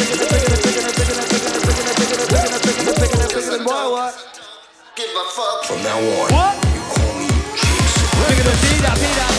From now on, you call me Jigsaw. Bigger than Peter.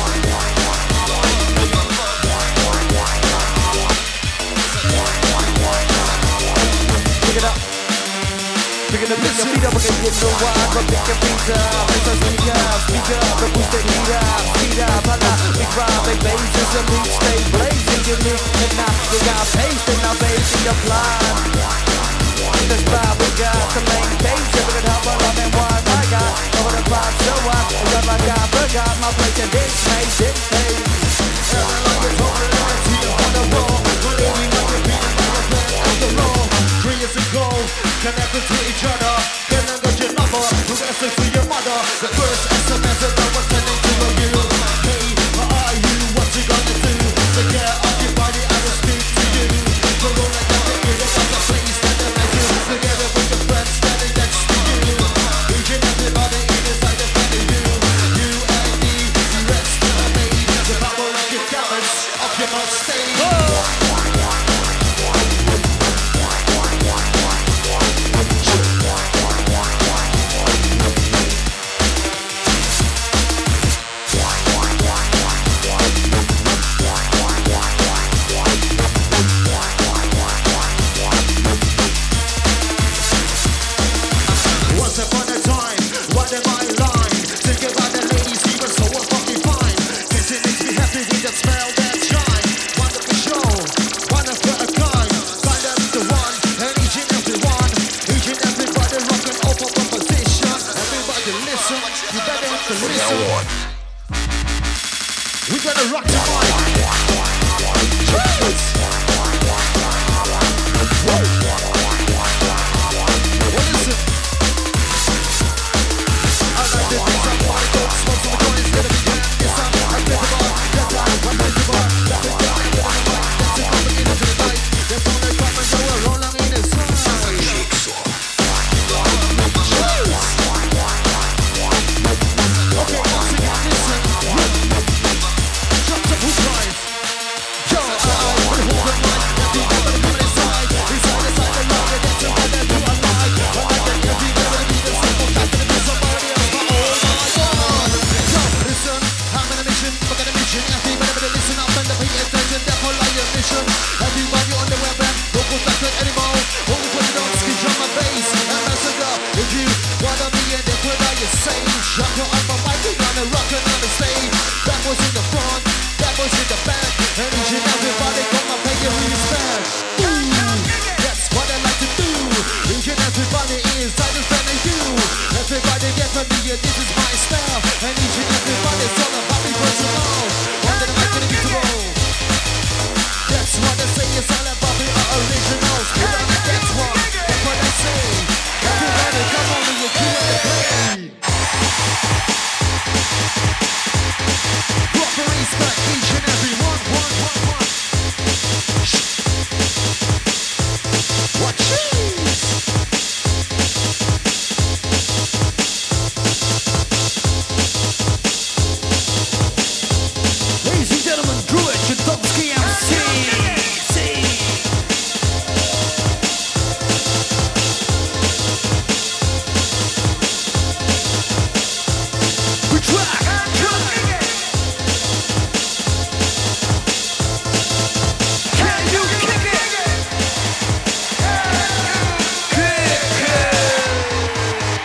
Pick it up. Picking up, pick your feet up, again, get no wide, but pick your feet up. Make us speak up, the boost that heat up, speed up, holla, big ride, big bass, just a beat, stay blazing, unique, and now we got pace, and now bass in your blind. The spot we got to maintain, so we can help along and one I got, over the vibe, so I forgot my place in this place, this place. And I like it over the next year on the roll, but they we want to be another plan on the roll. 3 years ago, connected to each other, can I get your number, who gonna say to your mother, the first SMS that I was sending to you. Hey, how are you, what you gonna do, take care of your body, I will speak to you. So don't let that get you, there's a place that I like you, together with your friends standing next to you. Each and everybody inside the family, you and me, the rest of the day, the power of your talents, of your must stay. Once upon a time, what am I lying? Think about the ladies, even so fucking fine. Kissing makes me happy with that smell, that shine. Wonderful show, wonderful a kind. Find us the one, and each and every one. Each and everybody rocking open proposition. Everybody listen, you better have to From now listen. on, We gotta rock the mic. Cheers. Woo. What is it? I like the things I wanna go smoke some joints, let it begin. Yes, I'm unbeatable. That's right, I'm unbeatable. That's it, down into the mic. That's it, coming into the night. That's all they come and go along in the sun. Jigsaw. Cheers. Okay, once again, listen. Drop the hook lines. Yo, with the hook and mic. Everybody coming inside. Inside, inside, the rock, and that's what they do. I like that everybody be the simple type to be somebody else. But oh my God. Yo, listen, I'm on a mission. Fuck on a mission. Everybody better listen up and pay attention. Therefore, like your mission. Everybody on the web and don't go back to it anymore. Only put it on ski, drum and bass. Ambassador, if you wanna be in the club, I say, jump on my mic, we gonna rock it on the stage. That was in the front, that was in the back, and each and everybody come and pay your respect. Ooh, that's what I like to do. Each and everybody inside the family you. Everybody get familiar, this is my style, and each and everybody's all about me personal. Under the mic and the roll. That's what I say, it's all about the originals. We gonna get one, that's what I say. Everybody come on and you're doing the play. Proper respect, each and every one. What cheese? Ladies and gentlemen, Druid, Chudomsky MC. We track. Can you kick it? Kick it.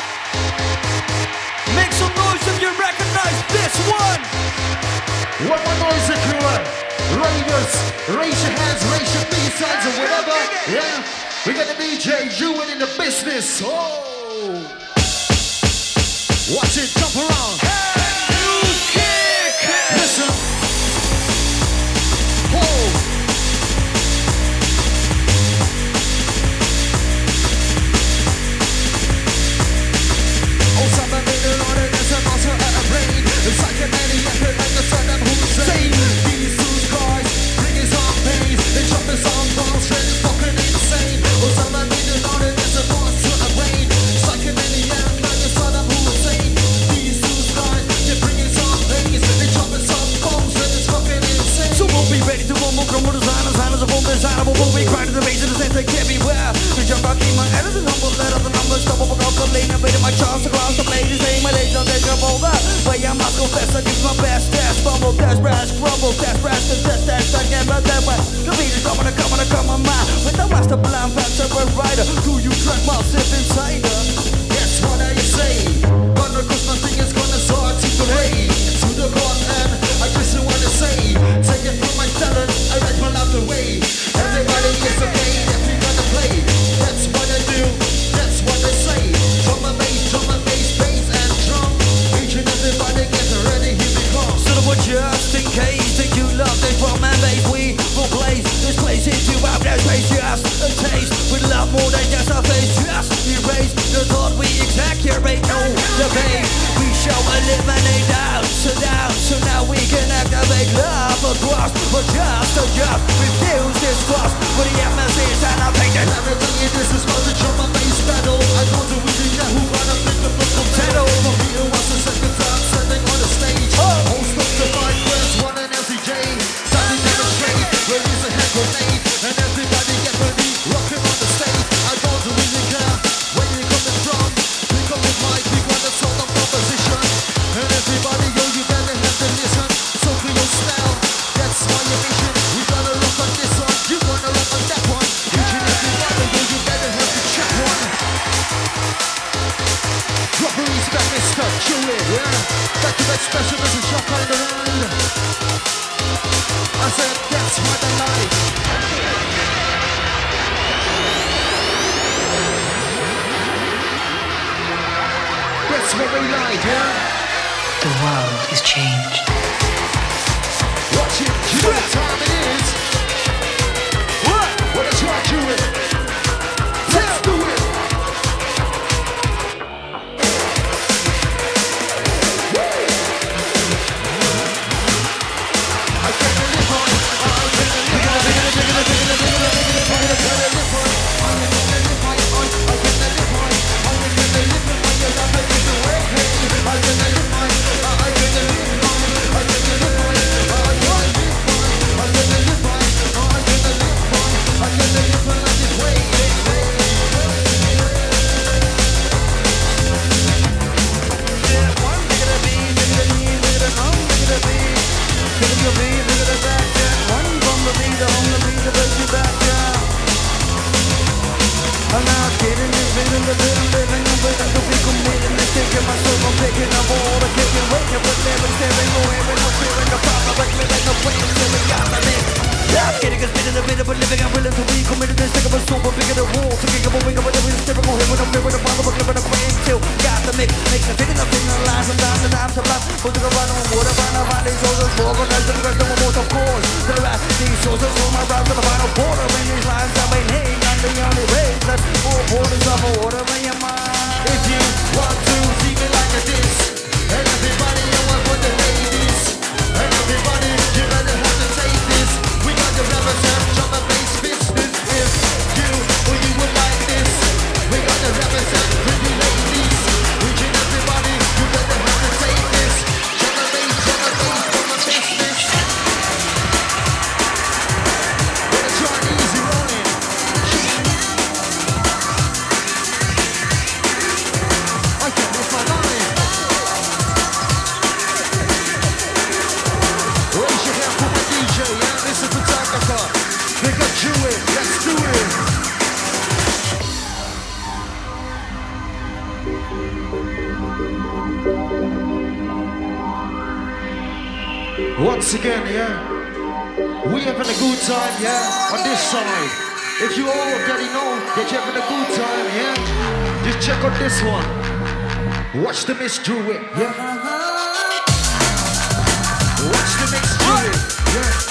Make some noise if you recognize this one. One more noise if you want. Raiders, raise your hands, raise your B-sides or whatever. Yeah, we got the DJ doing in the business. Oh, watch it, jump around. Listen. Be ready to rumble, crumble the silence of all desirable. We cry to the base of the center, everywhere. The jump I keep my edit and humble, let up the numbers, stop up across the lane, invaded my chance across the blade. This ain't my days, don't take up all that. But I must confess, I give my best, dash, bumble, dash, brash, crumble, dash, brash, dash, I never that way. The beat is coming, come on, man. With the master plan, fast, rider. Do you track my sip insider? Yes, what do you say? Gonna cross my fingers, gonna start to parade to the court, and I just want to say, take it from my talent, I write my life away. Everybody is okay, that we gonna play. That's what I do, that's what I say. Drum and bass, bass and drum. Each and everybody get ready, here we come. So we're just in case that you love this drum and bass, we will blaze this place into our place. Just a taste, we love more than just a face. Just erase the thought we exaggerate. No debate, we shall eliminate down. So now we can activate love across. But just refuse this cross for the MSCs and I'll take that. Let me tell you, this is about the drum and bass battle. I go to really get who gonna pick up the title. For me, it was the second time standing on the stage. Host of the fight, press one and LCJ. Time to demonstrate, release a hand grenade. And everybody get ready, rocking on the stage. I don't really care where you coming from. Pick up the mic, we want the sound of composition. And everybody, yo, you better have to listen. So for your style, that's my mission. We gotta rock on this one, you wanna rock on that one. Each and everybody, yo, you better have to check one. Proper respect, Mr. Chewy, yeah. Back to that special, this is Shock on the Ride. I said, that's what I like. That's what we like, yeah? The world has changed. Watch it, you know what time it is. What? What is what you it? Let's do it. I can't live on. If you want to see me like this, and everybody, I want for the ladies, and everybody, you better have to take this. We got the represent drum and bass business. If you or you would like this, we got the represent pretty ladies. Each and everybody, you better have to take this. Drum and bass from my business. Gonna try easy rolling. I can't miss my line. Raise your hand for my DJ, yeah? This is photographer. Pick up Chewy, let's do it. Once again, yeah? We having a good time, yeah? On this side. If you already know that you're having a good time, yeah? Just check out this one. Watch the mix, Chewy, yeah? Watch the mix, Chewy, yeah?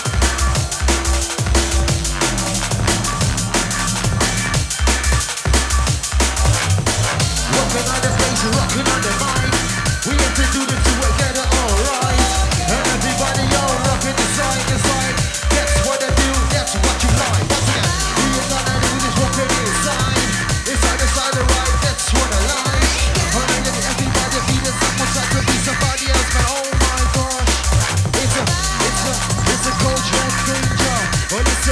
Rockin' on the bass, rockin' on the mic. We have to do this together, alright. And everybody, y'all rockin' inside. That's what I do, that's what you like. Once again, we ain't gonna do this rockin' inside. Inside, right, that's what I like. And everybody feeling someone try to be somebody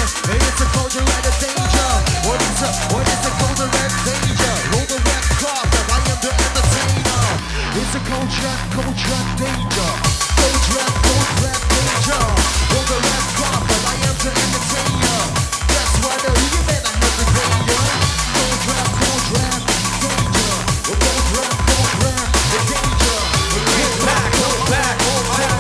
Hey, it's a culture and a danger. What is it culture and danger? Roll the red carpet, I am the entertainer. It's a culture and danger. Culture and danger. Roll the red carpet, I am the entertainer. That's why the you better have the danger. Culture and danger. Culture and danger. Get back, go back, go back.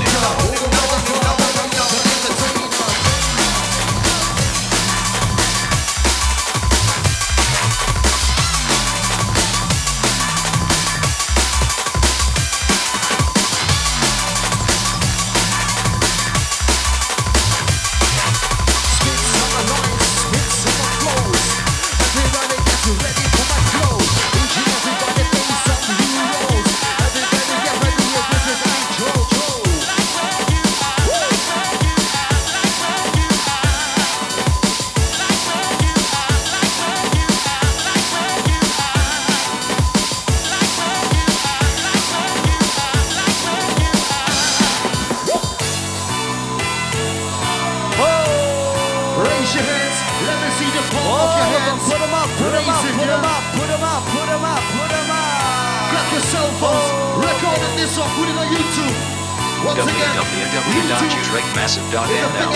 www.useregmassive.nl.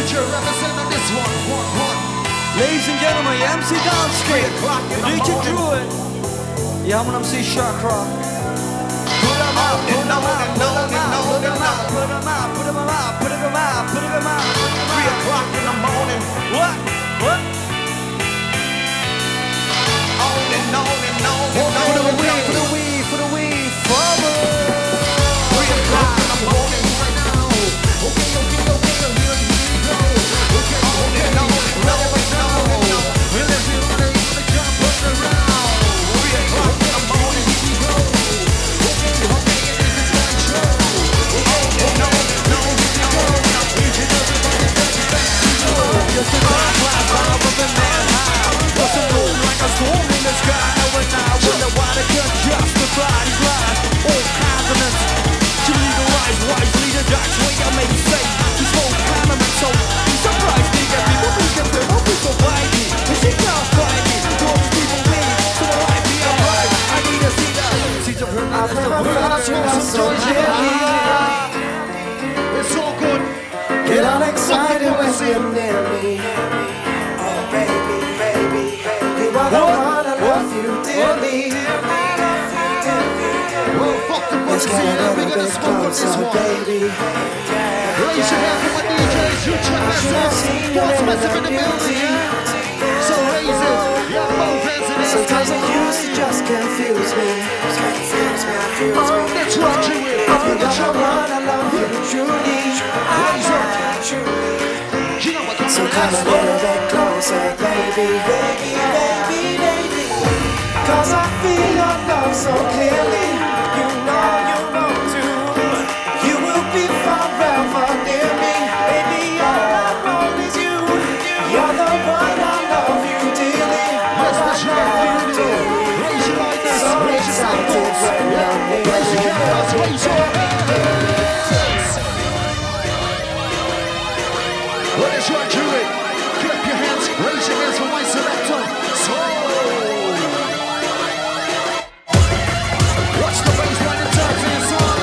Ladies and gentlemen, MC Downscape, DJ Druid, yeah, I'm an MC Chakra. Put 'em up, put 'em up, put 'em up, put 'em up, put 'em up, put 'em up, put 'em up, put 'em up. 3 o'clock in the morning. What? On and on and on and on. For the weed, forward. 3 o'clock in the morning right now. Okay, here we go. Okay, on and on and on and on. Well, everybody wanna jump up around. 3 o'clock in the morning, here we go. Okay, this is my show. On and on and on, here we go. Each and everybody gets back to you. Just a dark cloud above the man high. What's a moon like a storm in the sky? And I wonder why they can't justify these lies. All continents to legalize wisely the dark way I make safe. This whole condiment, so be surprised to get people who can feel hope is so flighty. And she can't find me. Don't people win, so the life be alright. I need to see that. Seeds of her eyes, the world so gently. It's so good. Get all excited when you're near me. Oh baby, you are the one I love you dearly. Let's get a little bit closer, baby. Raise your hand for my DJs, you check myself. What's massive in the building? So raise it, yeah, both hands in the sky. Sometimes it used to just confuse me. Let's rock you in. You are the one I love you truly. Raise up. You know what I'm So come a little bit closer, baby. Cause I feel your love so clearly. You know to. You will be forever near me. Baby, all I know is you. You're the one I love you dearly. Yes, that's right. Raise your like this. So Raise your excited when you're near Raise your hands. Raise your hands. What is your jury? Clap your hands. Raise your hands for my selector. So. Watch the baseline and turn to your side.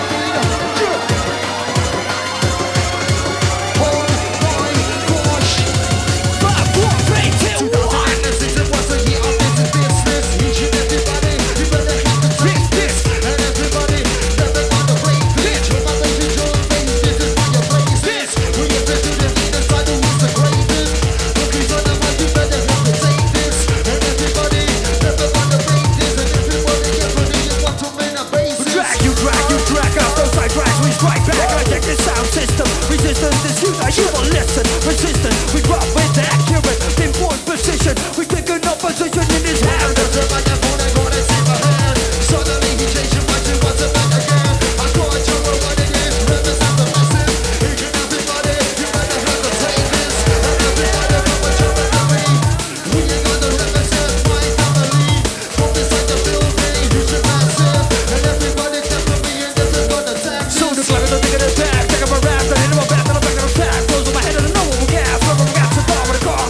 Oh my gosh. 5, 4, 3, 2, 1. This was a year of business. Each and everybody, you better have to taste this. And everybody, never want to play this. From my face to your face, this is why you place this. We get to do the thing that's like who's the greatest. Cookies on the mind, you better have to take this. And everybody, never want to play this. And everybody, everybody, you want to win a basis. You drag out those side tracks, we strike back. I check the sound system. Resistance is you, now you will listen. Resistance, we drop with accurate pinpoint precision. We take an opposition in his hand. Suddenly he changed your mind and wants it back again. I thought you were what it is, represent the masses. Each and everybody, you better have to take this. And everybody know what you're gonna be. We ain't gonna represent my family. From inside the building, you should massive. And everybody can put me in, this is gonna tax. So the clever, the bigger the attack. Take up a rap, then hit him a back, then I'm back on attack. Close on my head, and I know what we got. Whoever we got, so far with a car.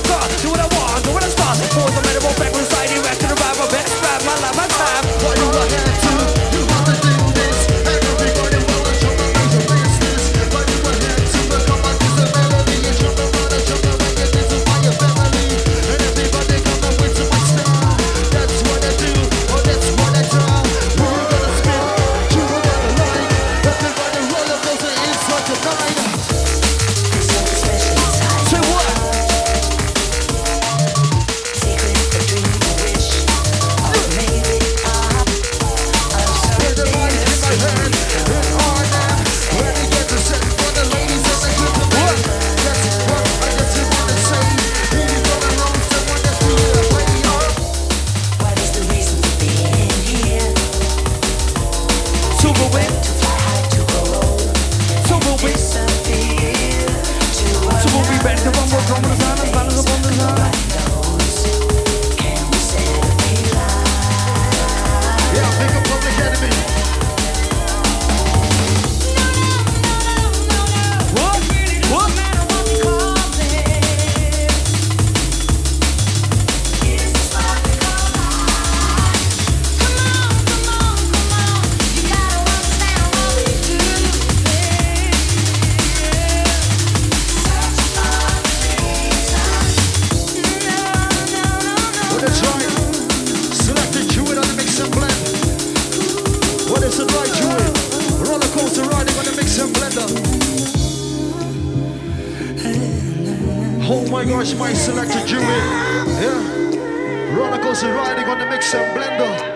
Oh my gosh, my selector Jewel. Yeah. Roller coaster riding on the mixer and blender.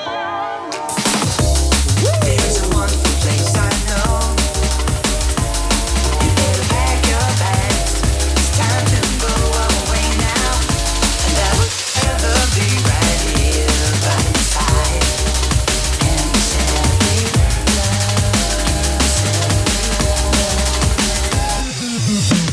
There's a wonderful place I know. You better pack your bags. It's time to go away now. And I will ever be right here by your side. And we celebrate love, celebrate love.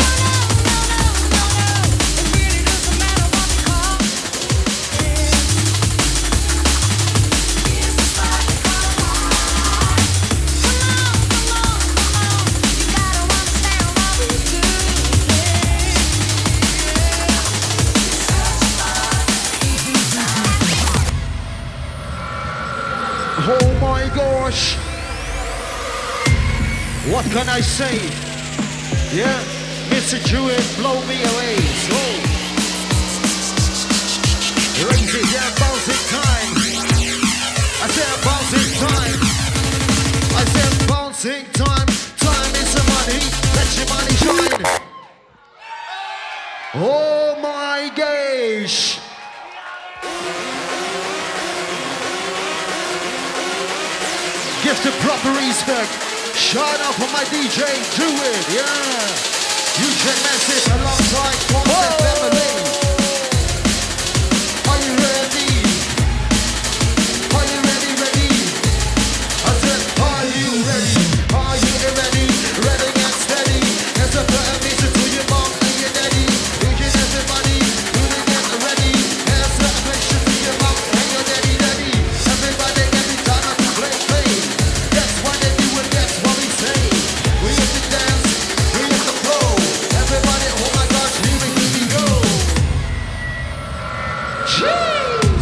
Oh my gosh. What can I say? Yeah, Mr. Jewett, blow me away. So, raise it, yeah, bouncing time. I said bouncing time. I said bouncing time. Time is the money. Let your money shine. Oh my gosh. Give the proper respect. Shout out for my DJ, do it, yeah. DJ Massive alongside Concept Family. Are you ready? Are you ready, ready? I said, are you ready? Are you ready? Ready and steady. There's a better music to your mom and your daddy. Each and everybody, do it get ready. There's a affection to your mom and your daddy, daddy. Everybody, every time I play, play. That's what they do and that's what we say. We have to dance, we have to flow. Everybody, oh my gosh, here we go. Cheers!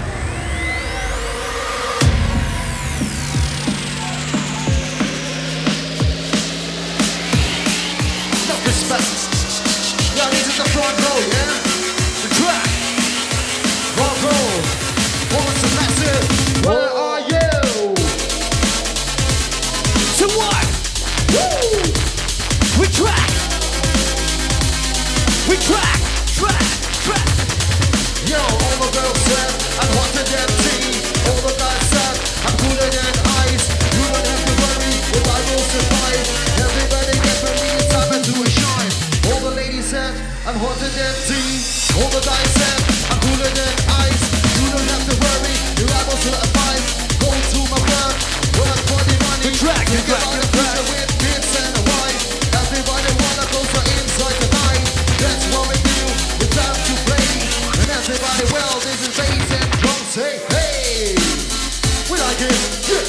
Enough respect. Yeah, this is the front row, yeah? The track. Front row. Almost a massive. Where are you? So what? Woo! We track. We track. Track. Yo, all the girls said I'm hotter than tea. All the guys said I'm cooler than ice. You don't have to worry if I will survive. Everybody get ready, it's time to shine. All the ladies said I'm hotter than tea. All the guys said I'm cooler than ice. You don't have to worry if I will survive. Go to my work for the money. The track. With kids and a wife. Everybody wanna go for inside the night. That's what we do. It's time to play. And everybody, well, this is bass and drums. Say, hey, we like it. Yeah.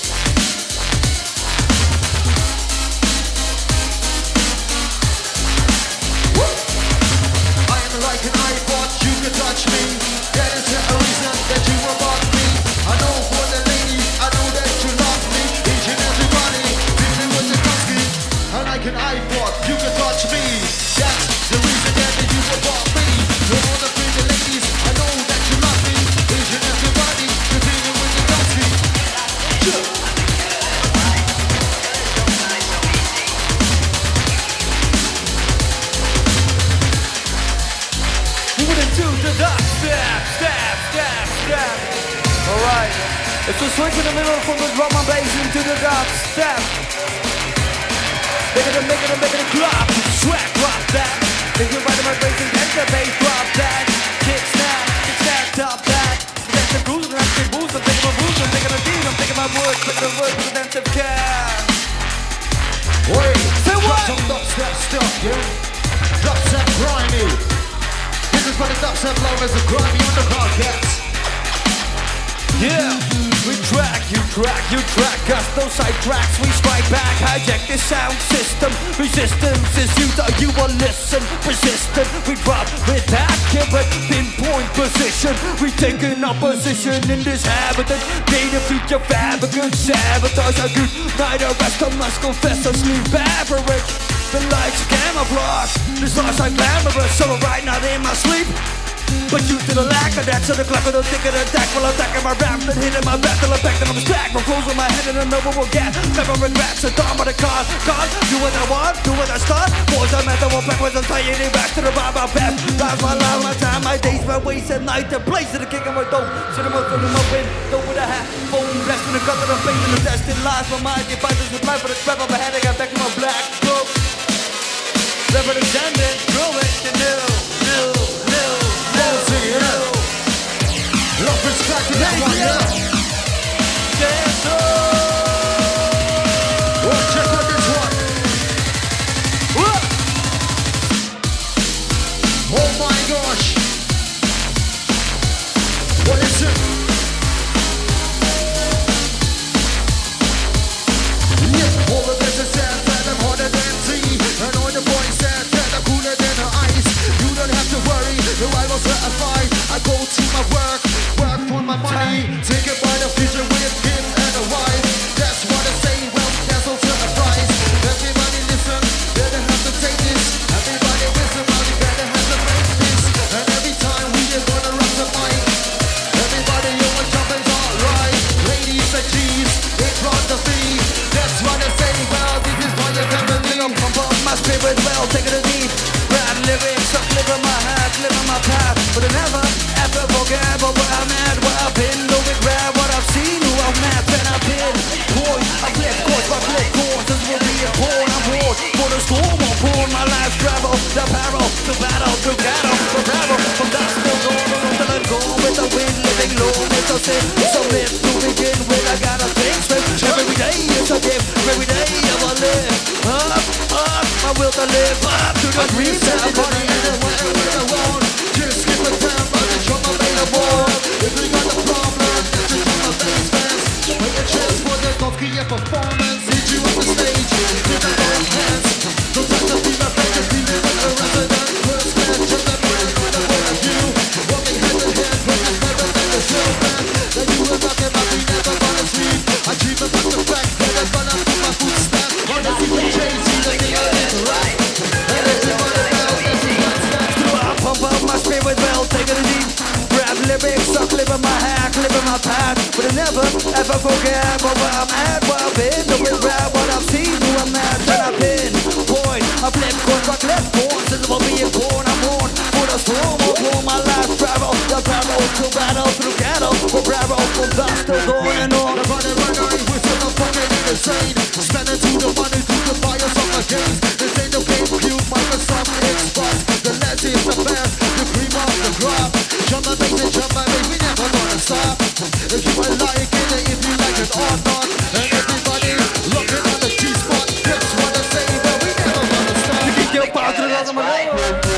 Woo. I am like an iPod, you can touch me. That is the reason that you want me. I know for the ladies, I know that you love me. Each and everybody, dealing with the country. I like an iPod, you can touch me. That's the reason that you want me. To all the pretty ladies, I know that you love me. Each and everybody, you're dealing with the country. Yeah. Moving into the dot step. Alright. It's a switch in the middle from the drum and bass into the dot step. Make it a drop. Swag, drop that. Think you're right in my bass and get the bass, drop that. Kick snap, top that. That's the groove, that's the boost. I'm taking my boost, I'm taking a beat, I'm taking my words, taking the words with the dance of care. Wait, Say what? drop some dubstep stuff, yeah? Dubstep grimy. This is for the dubstep lovers of grimy on the podcast. Yeah, we track, you track us, those side tracks, we strike back, hijack this sound system. Resistance is you, thought you will listen. Persistent, we drop with accurate pinpoint position. We taking our position in this habitat. Data future fabricant, sabotage our good night arrest. I must confess I sleep average. The lights camouflage, the stars are glamorous. So right now in my sleep. But due to the lack of that, so the clock of the tick of the attack will attack my rap, then hitting my back till I'm back, then I'm stacked. I'm closing my head and I know what we'll get. Never regrets, so dawn by the card. Do what I want, do what I start. Boys, I met them, backwards, I'm tired, back to the bar, my best. Rise my life, my time, my days, my ways at night. The place of the king of my dome. Cinema through my window with a hat. Phone blessed in the gut of the face and the destined lies. My mind devices with life, but the scrap of my head. I got back to my black book. Representing, through it, you new. Love is back to that one, yeah. Yes, Oh, check out this one. Oh my gosh. What is it? Yeah, all the bitches said that I'm harder than tea. And all the boys said that I'm cooler than ice. You don't have to worry, the rivals that I fight. I go to my work for my money. Take it by the future with him and a wife. That's what I say, well, that's also a price. Everybody listen, better have to take this. Everybody listen, well, you better have to make this. And every time we are gonna rock the mic. Everybody, you want jumping's alright. Ladies and G's, it's on the beat. That's what I say, well, this is what you're gonna be. pump up my spirit, well, take it a deep. Rap lyrics, up, live in my heart, live in my path. But I never, ever forget about where I'm at, where I've been. No regret what I've seen, who I've met, and I've been. Boy, I flip course, I flip course. This will be a born, I'm born. For the storm, I'm born. My life's travel, the peril, the battle, the battle, the battle. From dusk till dawn, till I go with the wind, living low, it's a sin. So live to begin with, I gotta think straight. Every day is a gift, every day I will live. Up, my will to live up to the dreams that I'm running. Just give a damn about the drum available. If you got a problem, that's the drum of bass fans. When the chance for the Kovki performance, hit you on the stage, with the right hands. Don't touch the female friend, just be with a resident. First man, just a man, with a point of view. Walking hand in hand, with the better than the show man. That you were talking about, we never gonna sleep. I dream about the fact that I'm gonna put my footsteps on the secret chase, see the thing I did right. And everybody knows this is what's next. Pump up my spirit, well, take it deep. Rap lyrics, suck, live in my hack, live in my path. But I never, ever forget about where I'm at, where I've been. No regret what I've seen, who I'm at, where I've been. Boy, I flip course, I flip born. Since I'm being born, I'm born. For the storm, I'm born, my life travel. The battle, to battle, through ghetto. For bravo, from dusk till dawn and on. The running with the fucking insane. Spending to the money to the buyers of the games. This ain't no GameCube, Microsoft, Xbox. The less is the best, the cream of the crop. Jump and bass, we never gonna stop. If you ain't like it, if you like it or not. And everybody looking at the G-spot. That's what I say, but we never gonna stop. You keep your path to the other man.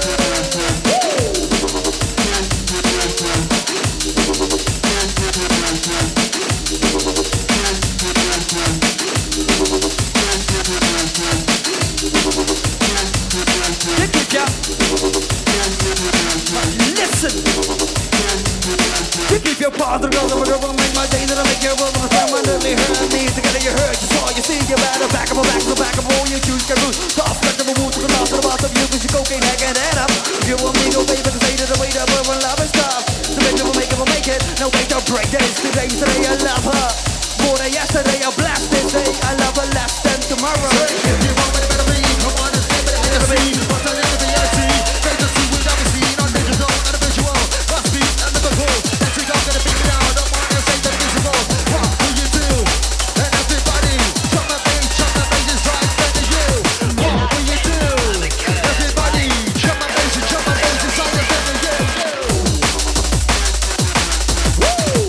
Listen. You keep your path to the other man. Make my day that I make your world on the permanently hurt me. Together you hurt, you saw, you see, you better back up, all you choose, get loose. Tough, back to the wood, to the mouth, to the bottom, you with your cocaine, hacking that up. You want me to baby, to say to the way that we're when love is tough. The bitch will make it, no way to break this. Today I love her. More than yesterday, I blast this day. I love her less than tomorrow. If you want me to better be, come on and stay better than me. What's the name of the LT? Face to see with never seen on digital and a visual. Must be and never go. That's it, I'm gonna beat down. Don't want to say the visible. What will you do? And everybody, jump and bass is right there to you. What will you do? Everybody, jump and bass is right there to you. Woo!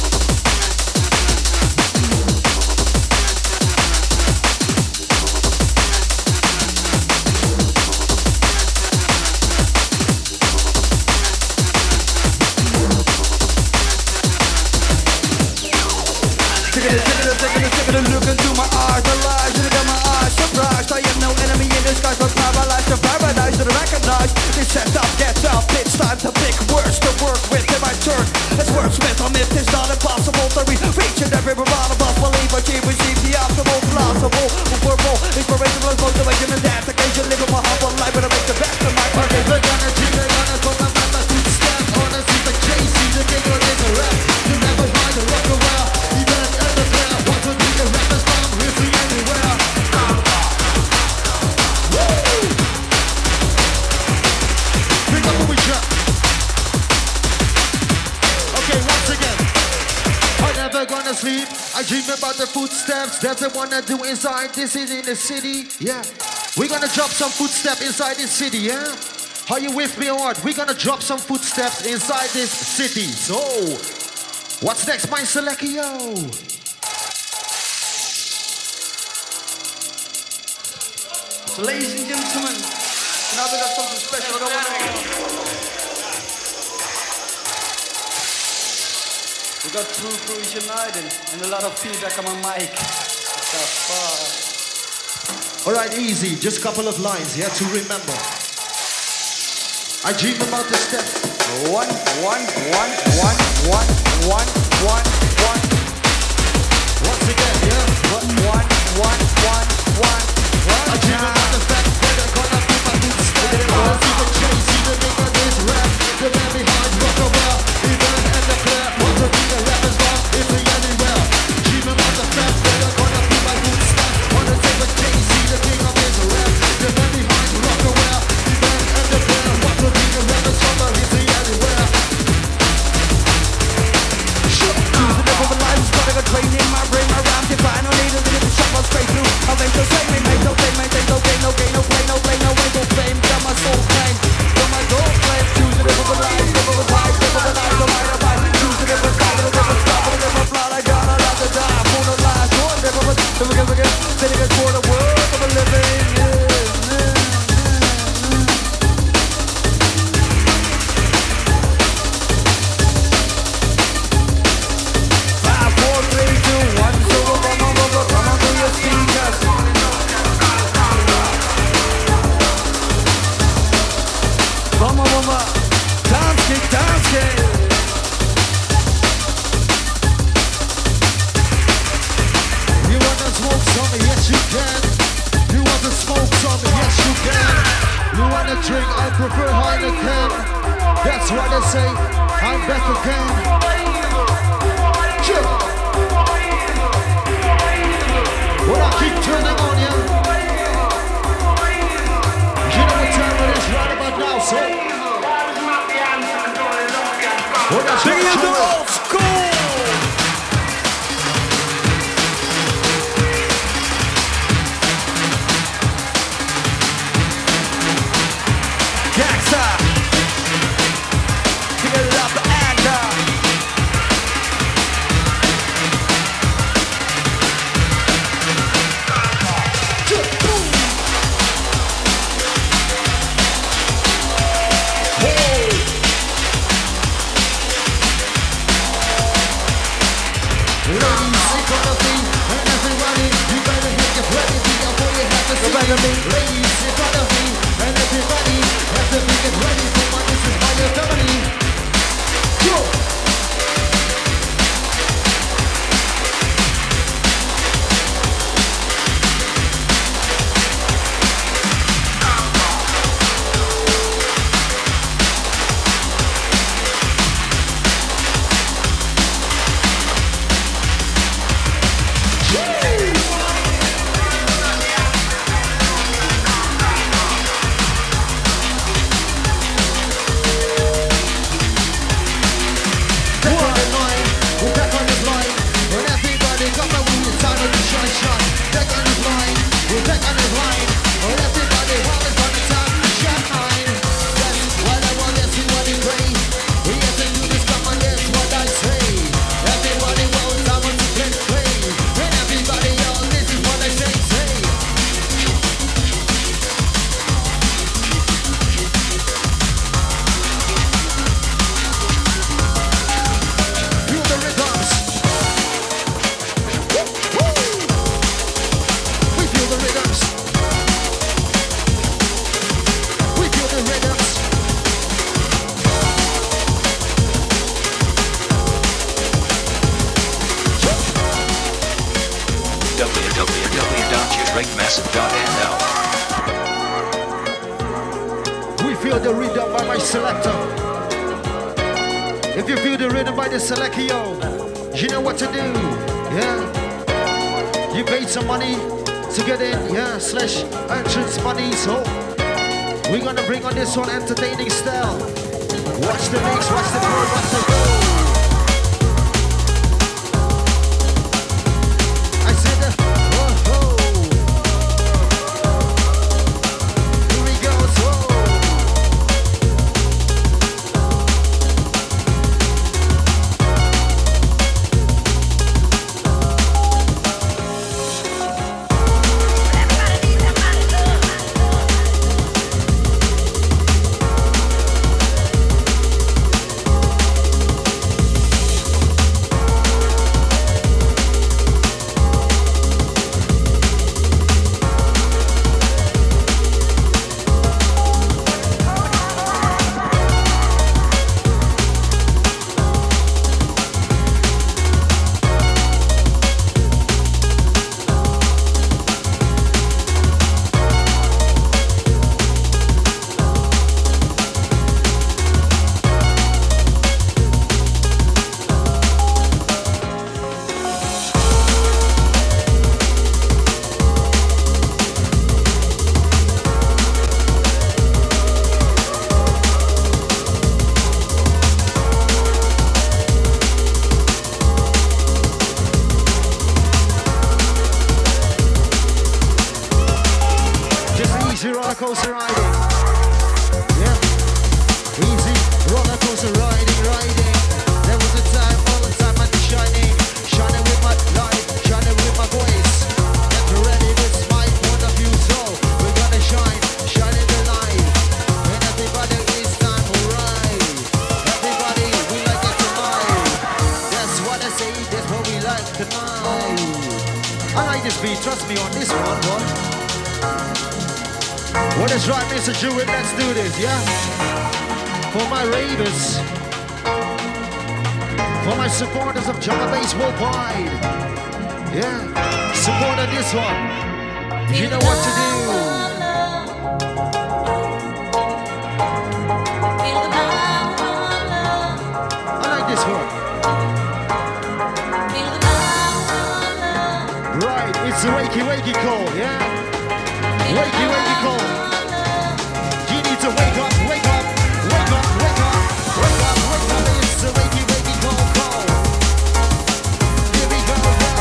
Take a look into my eyes, the lies, look at my eyes, surprised. I am no enemy in disguise, but paralyzed to paradise to recognize. This set up, get up, it's time to pick words to work with in my turn. As wordsmith, I'm it is not impossible to reach and every bravado of belief, achieve, receive the optimal, plausible, verbal, inspirational, motivation, and dance. Occasion, live in my humble life, but I make the best of my work. They're gonna keep it on us, but I'm not my food step. On us, he's a chase, he's a king or it's a rap. You never find a rock around, even at the fair. Want to be a rapper's mom, we'll see anywhere. Woo! sleep. I dream about the footsteps that I wanna do inside this city, in the city. Yeah, we're gonna drop some footsteps inside this city. Yeah, are you with me or what? We're gonna drop some footsteps inside this city. So, what's next, my Selekio? So, ladies and gentlemen, now we got something special. I don't want to. We got True Cruise United and a lot of feedback on my mic. All right, easy. Just a couple of lines, yeah, to remember. I dream about the step. One. Once again, yeah. One. I dream about the fact that I'm gonna be my good step. I see the chase, see the nigga this rap. The man behind rock around, even and the clear. Want to be a rapper's boss, if he anywhere. Dream about the fact that I'm gonna be my good step. Wanna take a chase, see the king of his rap. The man behind rock around, even and the clear. Want to be a rapper's boss, if he anywhere. Choose the devil of life, got a train in my brain, my rhymes divine. I need a little shot, I'll straight through. I'll make the same, make no gain, maintain no gain, no gain, no play, no play, no way, no fame. Got my soul claim, got my gold claim. Choose the devil of life, devil of life, devil of life, no matter what. Choose the devil of life, the devil of life, the devil of blood. I gotta let the die, for the life, for the devil of life. Never again, sitting at for the world of a living. 5, 4, 3, 2, 1, so come on to your speakers. Come on, dance kick. You wanna smoke some? Yes, you can. You wanna smoke some? Yes, you can. You wanna drink? I prefer Heineken. That's what I say. I'm back again. Chill. When I keep turning on you, you know what time it is right about now, so. When I Bring it turn to on old school. Gangsta. Pick it up and down. Ladies in front of me, and everybody has to be get ready for my This Is My Family. Go! www.massive.nl. We feel the rhythm by my selector. If you feel the rhythm by the Selekio, you know what to do, yeah? You paid some money to get in, yeah, slash entrance money, so we're gonna bring on this one entertaining style. Watch the mix, watch the flow, watch the go. trust me on this one, boy. Well, that's right, Mr. Jewett, let's do this, yeah? For my ravers, for my supporters of Java Bass worldwide, yeah? Support on this one. You know what to do. This one. Right, it's a wakey call, yeah? Wakey call. You need to wake up, wake up, wake up, wake up, wake up, wake up. It's a wakey call. Here we go,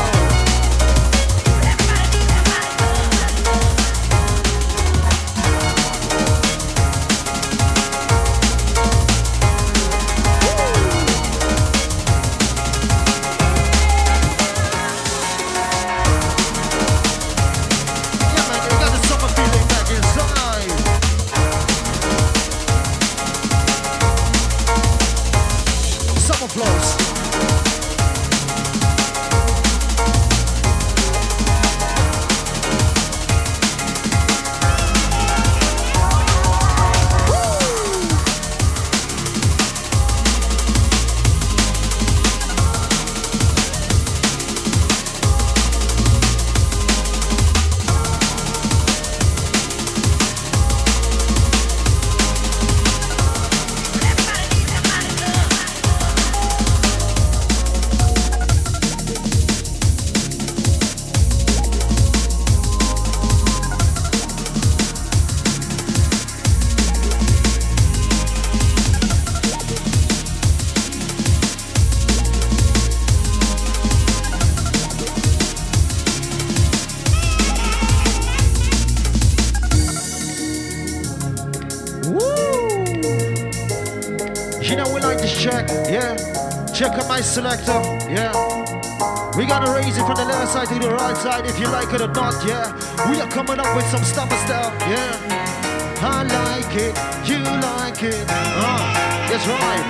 check out my selector, yeah. We gotta raise it from the left side to the right side if you like it or not, yeah. We are coming up with some stuff, yeah. I like it, you like it, that's right.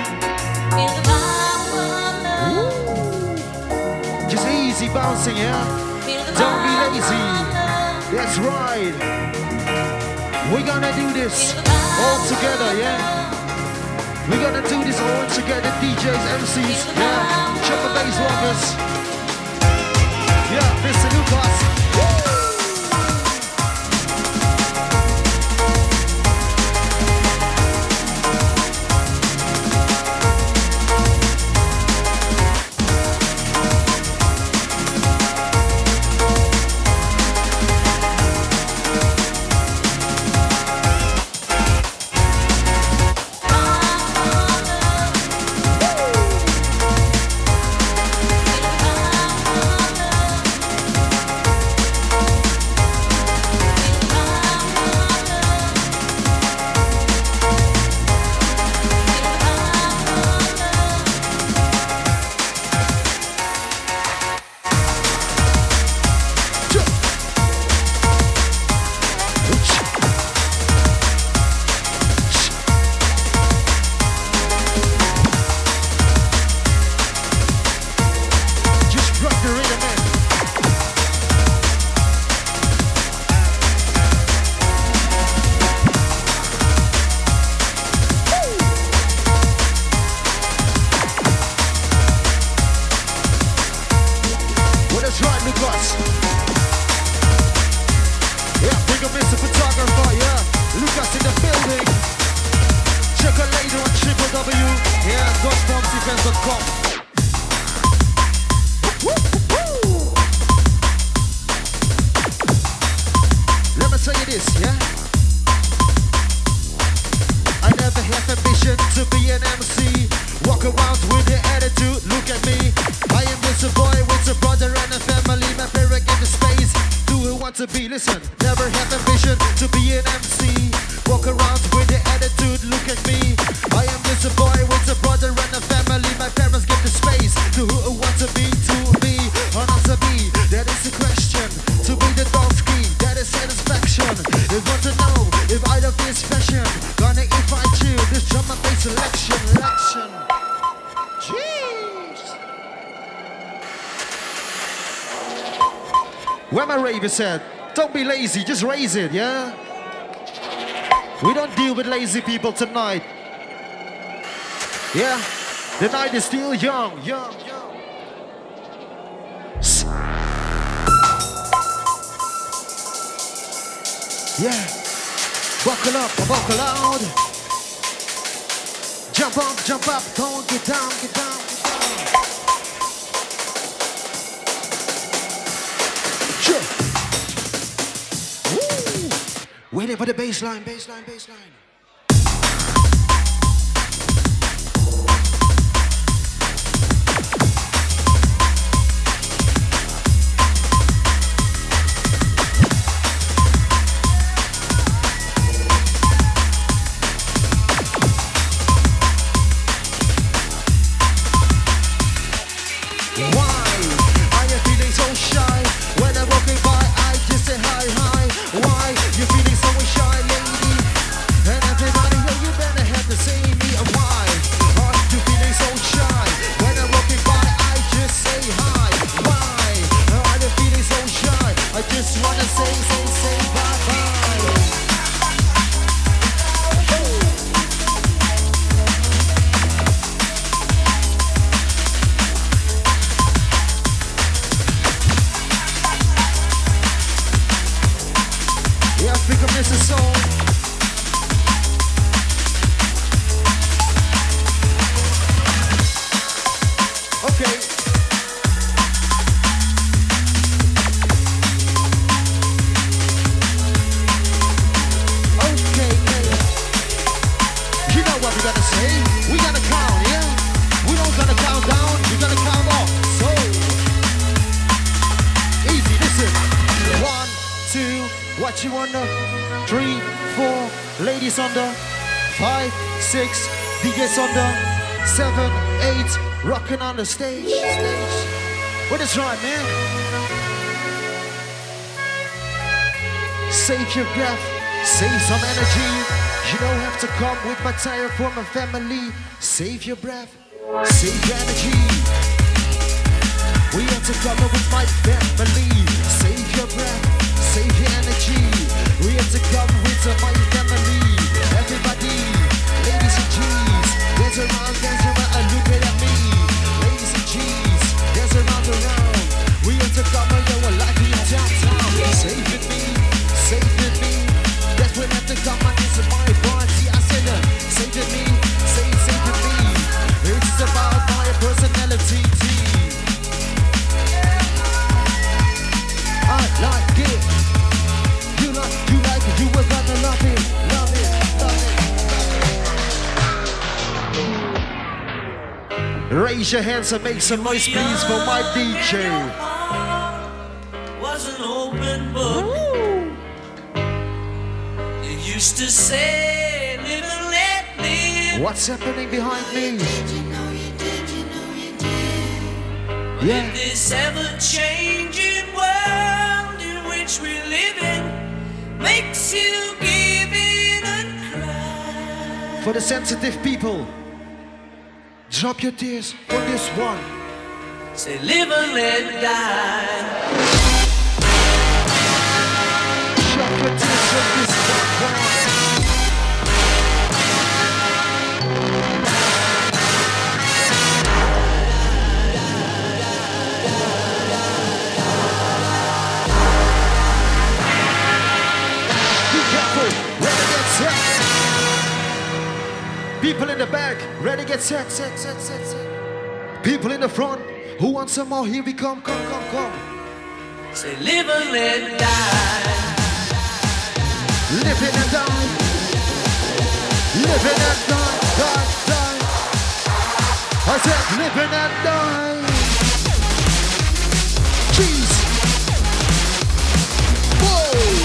Just easy bouncing, yeah. Don't be lazy, that's right. We're gonna do this all together, yeah. We're gonna do this all together, DJs, MCs, yeah, Java Bass rockers, yeah, Mr. Lucas. Where my ravers at? Don't be lazy, just raise it, yeah? We don't deal with lazy people tonight. Yeah? The night is still young. Yeah. Buckle up, buckle out. Jump up, don't get down, get down. Sure. Woo. Waiting for the baseline. On the stage. What is right, man? Save your breath, save some energy. You don't have to come with my tire for my family. Save your breath, save your energy. We have to come with my family. Save your breath, save your energy. We have to come with my family. Everybody, ladies and G's, dance around, look at me. Cheese, there's around. We have to come and go like in downtown. Save with me. That's when I have to come and it's my party. I said, save with me, save with me. It's about my personality. I like it. You like it. You were gonna love it. Raise your hands and make some noise, please, for my DJ. Was an open book. You used to say, live and let live. What's happening behind me? Yeah. In this ever-changing world in which we live in, makes you give in and cry. For the sensitive people, drop your tears for this one. Say live and let die. Drop your tears for this one. Be careful, ready to get set. People in the back, ready, get set. People in the front, who wants some more? Here we come. Say live and let die. Living and die. Living and die. I said living and die. Jeez. Whoa.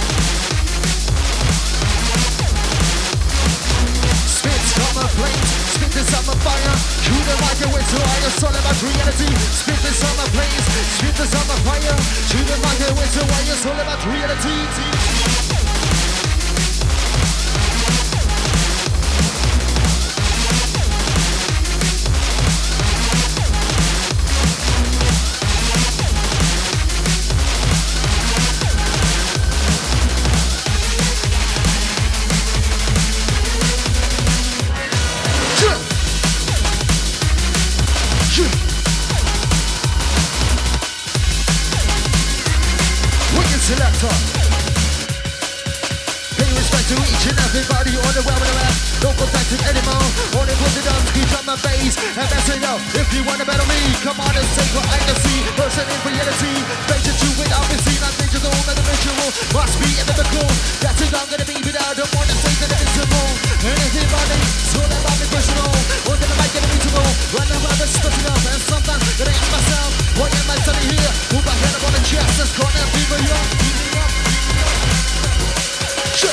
Summer flames, spit the summer fire. Shoot the microwave so I am solid about reality. Spit the summer flames, spit the summer fire. Shoot the microwave so I am solid about reality. yo, if you wanna battle me, come on and say what I can see. Person in reality, major to it, obviously not digital, not visual. Must be inevitable. That's it, I'm gonna be without the one that says that it's invisible. Anything running, so that I'm personal. Or that I might get a reachable. Right now I'm expressing up, and sometimes that I ask myself, why am I standing here? Move my head up on the chest, let's call that fever young. Sure.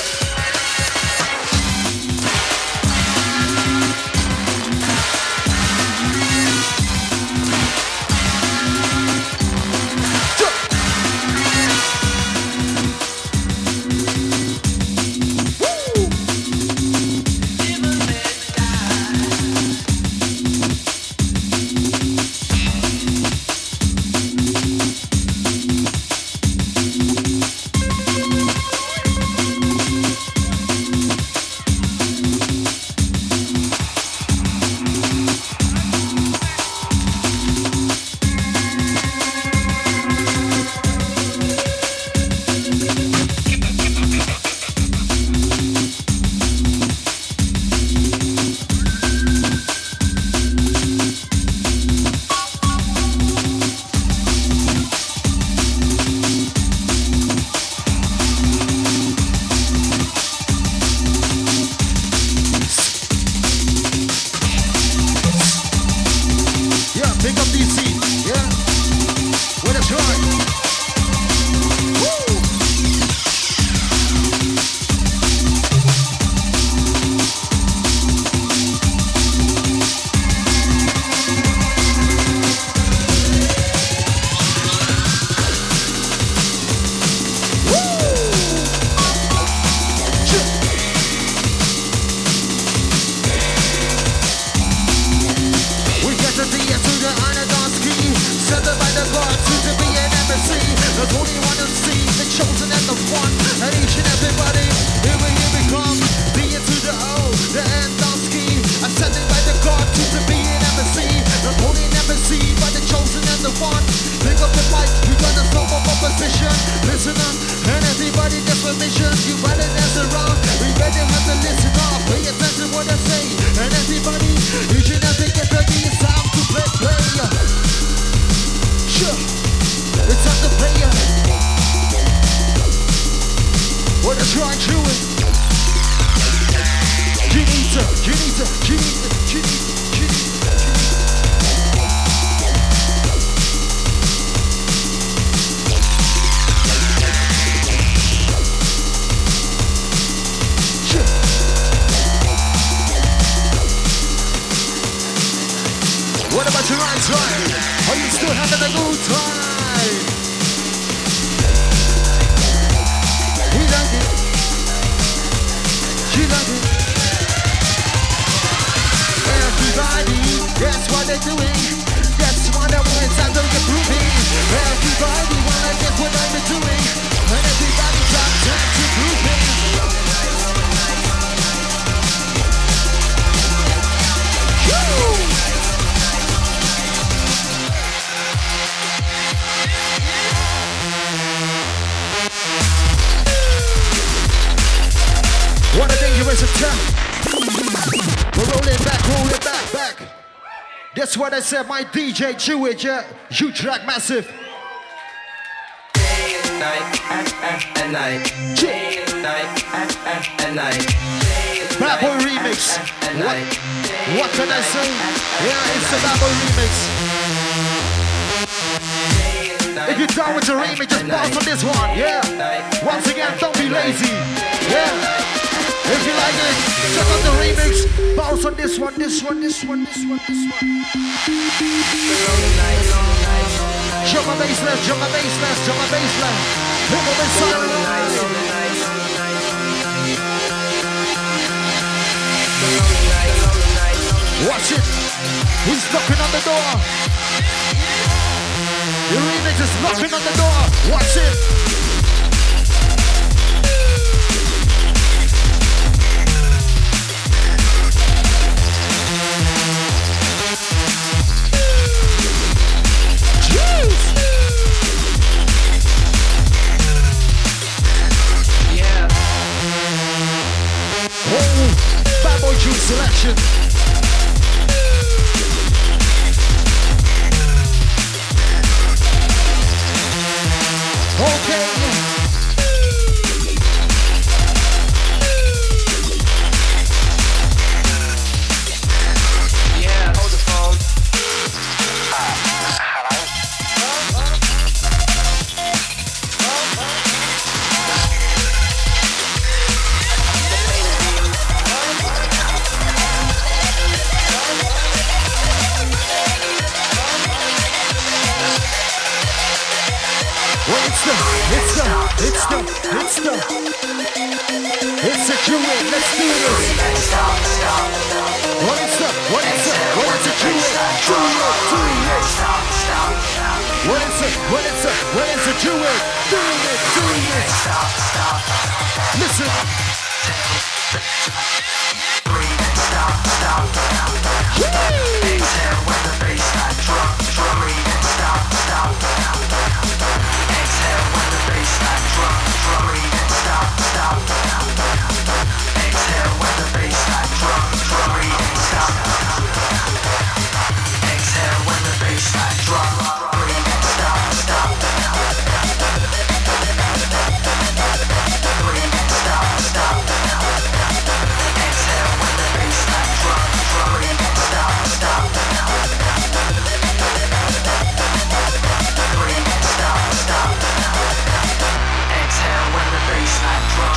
What about your right side? Are you still having a good time? We like it. You like it. Everybody, that's what they're doing. That's what I want, it's time to get groovy. Everybody wanna get what I've been doing. And everybody's got time to groove it. What a dangerous attack. We're rolling back, back. That's what I said, my DJ Jewish, you track massive. Day and night, at night. Day and night, at night. Bad Boy remix. What can I say? Yeah, it's the Bad Boy remix. If you're down with the remix, just bounce on this one. Yeah. Once again, don't be lazy. Yeah. If you like it, check out the remix. Bounce on this one. Jump my bass left. Hit the side. Watch it. He's knocking on the door. The remix is knocking on the door. Watch it. Bad Boy Juice selection. It's a duet. Let's do this. What is it? What is it? What is it? Duet. What is it? What is it? What is it? Duet. Doing it. Listen. Exhale when the bassline drop. Breathe and stop. Exhale when the bassline drop. Breathe and stop. Exhale when the bassline drop. Breathe and stop. Exhale when the bassline drop. Breathe and stop. Breathe and stop. Exhale when the bassline drop. Breathe and stop. Breathe and stop. Exhale when the bassline drop.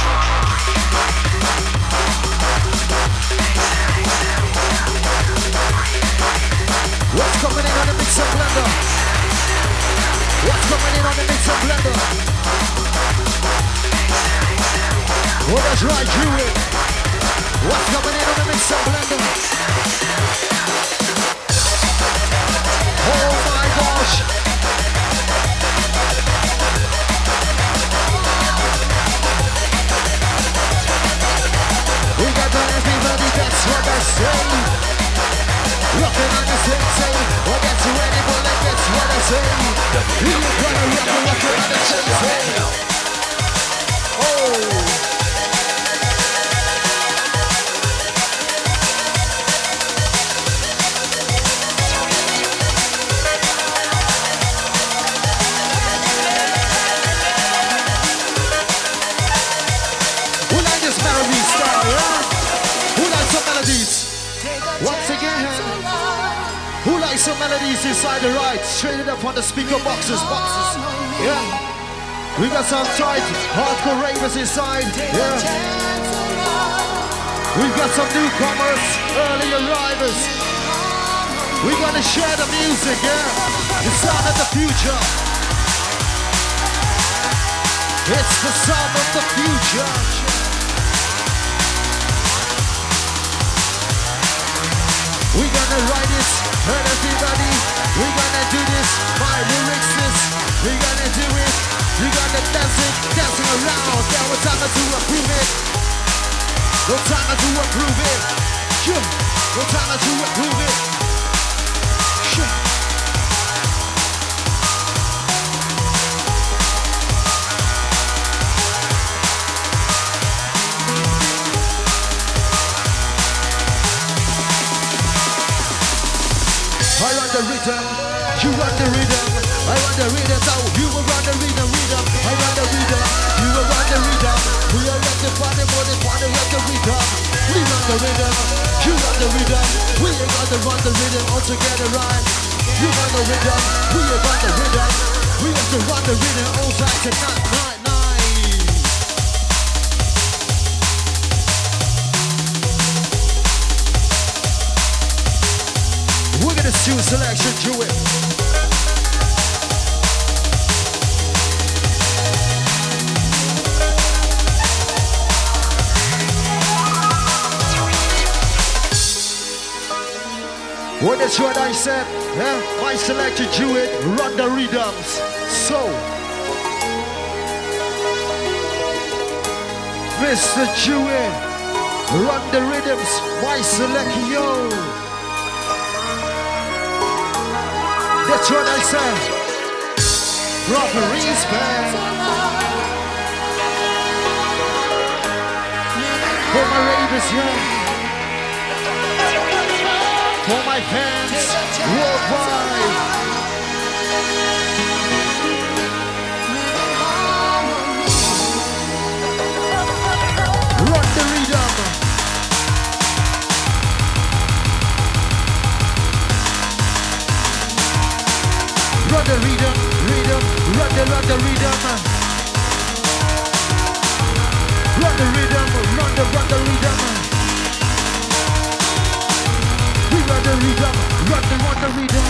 What's coming in on the mix and blender? What's coming in on the mix and blender? Oh, that's right, Jewel. What's coming in on the mix and blender? Oh my gosh. We got everybody, that's what I say. Rockin' on the same say, well that's ready, well that's what I say. You gonna rock on the same say. Oh. Who like this melody style, yeah? Who likes some melodies? Once again, who likes some melodies inside the right? Straight it up on the speaker boxes. Yeah. We got some tight hardcore ravers inside. Yeah. We've got some newcomers, early arrivals. We're gonna share the music, yeah. The sound of the future. It's the sound of the future. We're gonna write it, and everybody, we're gonna do this. My lyrics is, we're gonna do it. We're gonna dance it, dancing around. There was time to approve it. No time to approve it. Yeah. No time to approve it. Yeah. I run the rhythm, you run the rhythm. I run the rhythm, so you will run the rhythm. I run the rhythm, you will run the rhythm. We are at the party, more than party, at the rhythm. We run the rhythm, you run the rhythm. We are gonna run the rhythm all together, right? You run the rhythm, we are run the rhythm. We have to run the rhythm all night tonight, night. We're gonna do a selection to it. Well, that's what I said. Yeah? My selection to it. Run the rhythms. So, Mr. Jewett, run the rhythms. My selection, yo. That's what I said. Proper respect for my ravers, yeah. For my fans worldwide. Run the rhythm. Run the rhythm, run the rhythm. Run the rhythm, run the rhythm. We run the rhythm, run the rhythm.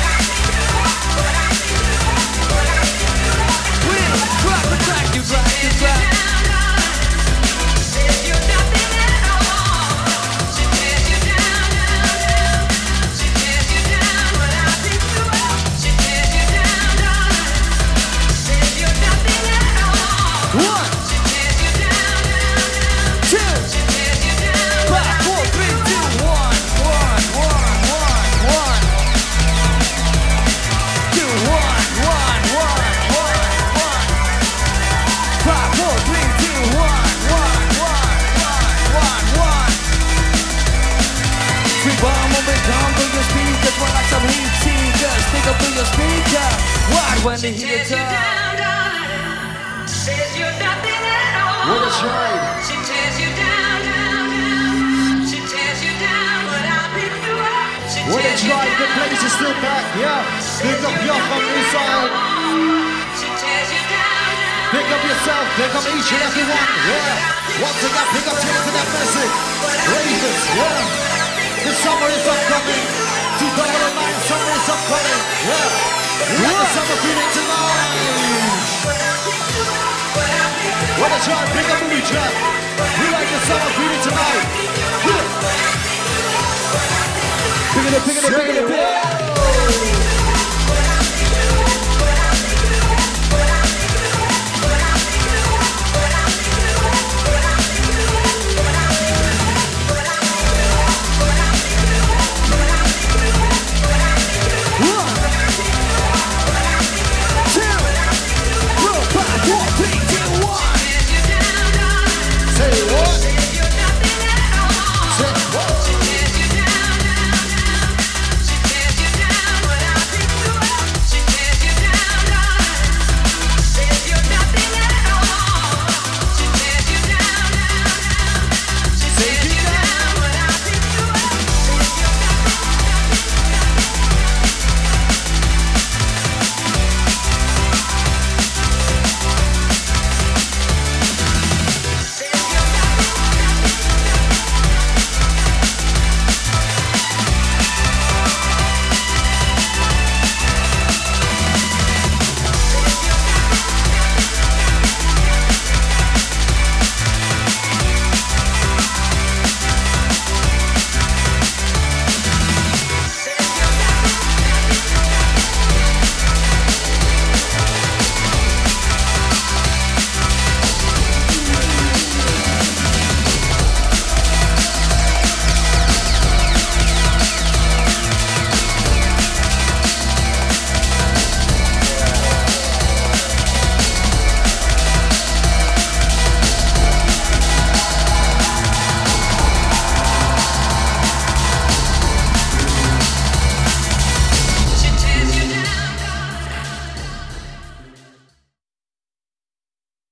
Drop the track, you drop the track. When they hear the time. Well, that's right. tears you down, down, down. She tears you down, but I'll pick you up. She What tears it's you like, the down, place is still back, yeah. Pick up your from inside. she tears you down, down. Pick up yourself, pick up each and every one, yeah. Once again, pick up change to that message. Ravens, yeah. The summer is upcoming. 2009, summer is upcoming, yeah. We got the summer feeling tonight. What a try, pick up the trap. We like the summer feeling tonight. Pick it up, pick it up, pick it up, pick it up.